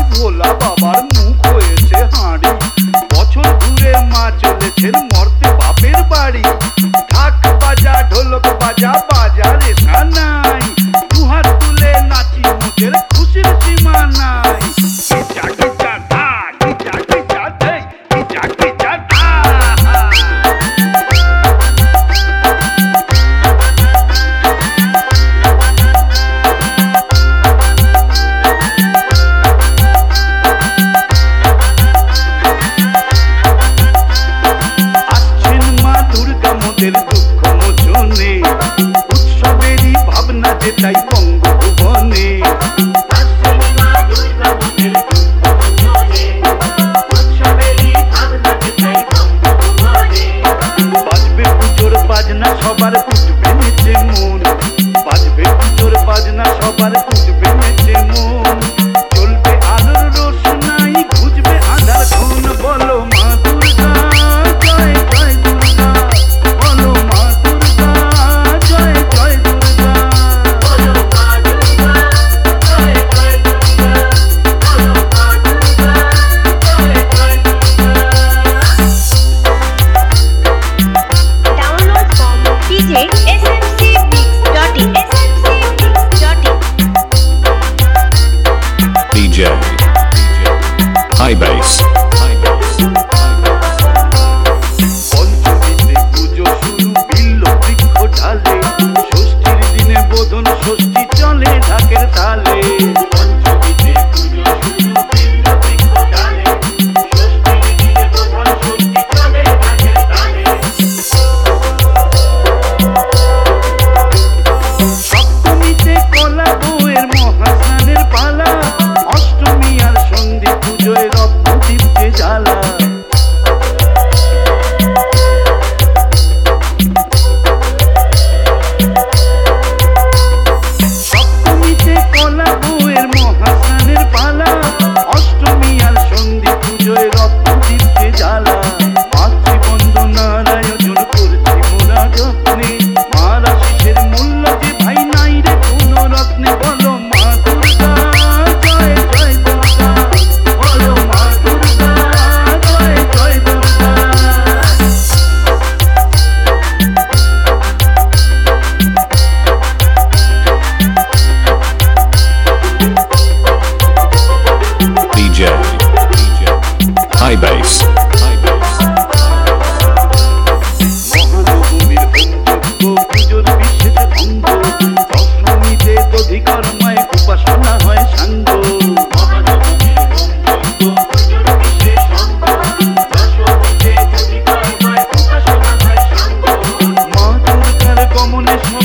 ভোলা বাবার মুখ হয়েছে হাঁড়ি। বছর ঘুরে মা চলেছেন মর্তে বাপের বাড়ি। ঢাক বাজা ঢোলক বাজা বাজারে সানাই, দুহাত তুলে নাচি মুখের খুশির সীমা নাই। দুঃখ মোচনে উৎসবেরই ভাবনা যেটাই বঙ্গভুবনে। বাজবে পুজোর বাজনা সবার ফুটবে নেচে মন, বাজবে পুজোর বাজনা সবার ফুটবে নেচে মন। চলবে আলোর রোশনাই খুঁজবে আধার কোন, বলো মা দুর্গা জয় জয় দুর্গা, বলো মা দুর্গা জয় জয় দুর্গা, বলো মা দুর্গা জয় জয় দুর্গা, বলো মা দুর্গা জয় জয় Durga. Download from djsmcmix.in. DJ High Bass. পঞ্চমীতে পুজো শুরু বিল্ল বৃক্ষ ঢালে, ষষ্ঠীর দিনে বোধন ষষ্ঠী চলে ঢাকের তালে। পঞ্চমীতে পুজো শুরু বিল্ল বৃক্ষ ঢালে, ষষ্ঠীর দিনে বোধন ষষ্ঠী চলে ঢাকের তালে। সপ্তমীতে কলা বউয়ের মহাস্নানের পালা, অষ্টমী আর সন্ধি পুজোয় রত্নদীপ্তে জ্বালা। সপ্তমীতে কলা বউয়ের মহাস্নানের পালা, অষ্টমী আর সন্ধি পুজোয় রত্নদীপ্তে জ্বালা। মাতৃবন্দনার আয়োজন করছি মোরা যত্নে, মার আশিসের মূল্য যে ভাই নাই রে কোনো রত্নে। বলো মা দুর্গা জয় জয় দুর্গা, বলো মা দুর্গা জয় জয় দুর্গা। DJ High Bass. মহানবমীর হোমযজ্ঞ পুজোর বিশেষ অঙ্গ, দশমীতে দধিকর্মায় উপাসনা হয় সাঙ্গ। মহানবমীর হোমযজ্ঞ পুজোর বিশেষ অঙ্গ, দশমীতে দধিকর্মায় উপাসনা হয় সাঙ্গ। মা দুর্গার গমনে